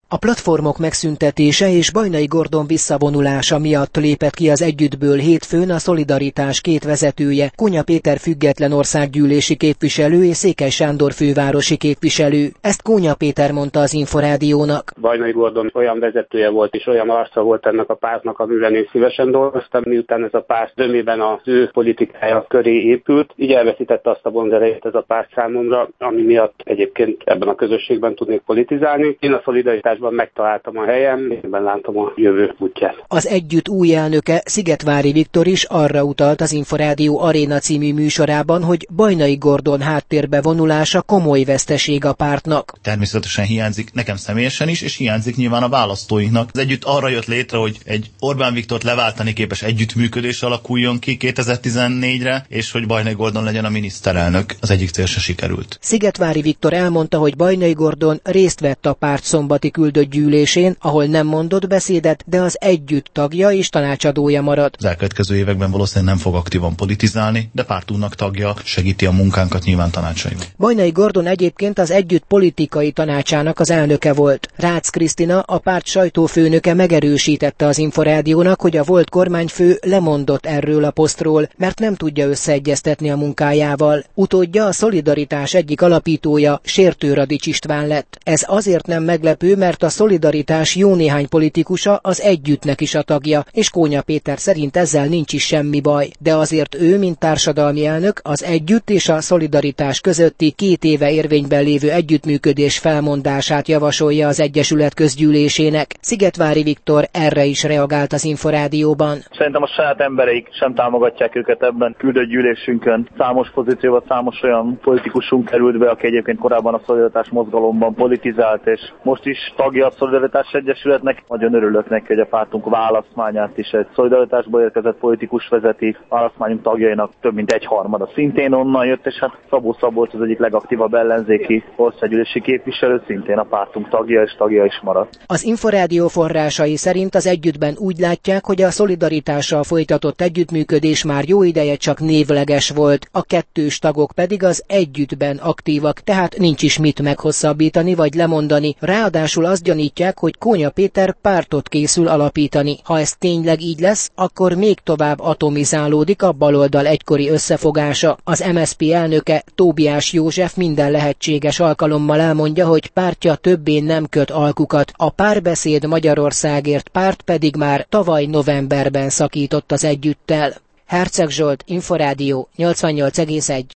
A platformok megszüntetése és Bajnai Gordon visszavonulása miatt lépett ki az Együttből hétfőn a Szolidaritás két vezetője, Kónya Péter független országgyűlési képviselő és Székely Sándor fővárosi képviselő. Ezt Kónya Péter mondta az Inforádiónak. Bajnai Gordon olyan vezetője volt és olyan arca volt ennek a pártnak, amivel én szívesen dolgoztam, miután ez a párt zömében az ő politikája köré épült. Így elveszítette azt a vonzerejét ez a párt számomra, ami miatt egyébként ebben a közösségben tudnék politizálni. Én a Szolidaritásban megtaláltam a helyem, ebben látom a jövő útját. Az Együtt új elnöke, Szigetvári Viktor is arra utalt az Inforádió Aréna című műsorában, hogy Bajnai Gordon háttérbe vonulása komoly veszteség a pártnak. Természetesen hiányzik nekem személyesen is, és hiányzik nyilván a választóinknak. Az Együtt arra jött létre, hogy egy Orbán Viktort leváltani képes együttműködés alakuljon ki 2014-re, és hogy Bajnai Gordon legyen a miniszterelnök. Az egyik cél se sikerült. Szigetvári Viktor elmondta, hogy Bajnai Gordon részt vett a párt szombati küldött gyűlésén, ahol nem mondott beszédet, de az Együtt tagja és tanácsadója marad. Az elkövetkező években valószínűleg nem fog aktívan politizálni, de pártunknak tagja, segíti a munkánkat nyilván tanácsaival. Bajnai Gordon egyébként az Együtt politikai tanácsának az elnöke volt. Rácz Krisztina, a párt sajtófőnöke megerősítette az Inforádiónak, hogy a volt kormányfő lemondott erről a posztról, mert nem tudja összeegyeztetni a munkájával. Utódja a Szolidaritás egyik alapítója, Sértő Radics István lett. Ez azért nem meglepő, mert a Szolidaritás jó néhány politikusa az Együttnek is a tagja, és Kónya Péter szerint ezzel nincs is semmi baj. De azért ő, mint társadalmi elnök, az Együtt és a Szolidaritás közötti 2 éve érvényben lévő együttműködés felmondását javasolja az Egyesület közgyűlésének. Szigetvári Viktor erre is reagált az Inforádióban. Szerintem a saját embereik sem támogatják őket ebben. Küldött gyűlésünkön számos pozícióban számos olyan politikusunk került be, aki egyébként korábban a Szolidaritás mozgalomban politizált, és most is tagja a Szolidaritás Egyesületnek. Nagyon örülök neki, hogy a pártunk választmányát is egy Szolidaritásból érkezett politikus vezeti. Választmányunk tagjainak több mint 1/3 szintén onnan jött, és hát Szabó Szabolcs az egyik legaktívabb ellenzéki országgyűlési képviselő, szintén a pártunk tagja és tagja is maradt. Az Inforádió forrásai szerint az Együttben úgy látják, hogy a Szolidaritással folytatott együttműködés már jó ideje csak névleges volt, a kettős tagok pedig az Együttben aktívak, tehát nincs is mit meghosszabbítani vagy lemondani. Ráadásul azt gyanítják, hogy Kónya Péter pártot készül alapítani. Ha ez tényleg így lesz, akkor még tovább atomizálódik a baloldal egykori összefogása. Az MSZP elnöke, Tóbiás József minden lehetséges alkalommal elmondja, hogy pártja többé nem köt alkukat. A Párbeszéd Magyarországért párt pedig már tavaly novemberben szakított az Együttel. Herceg Zsolt, Inforádió 88,1.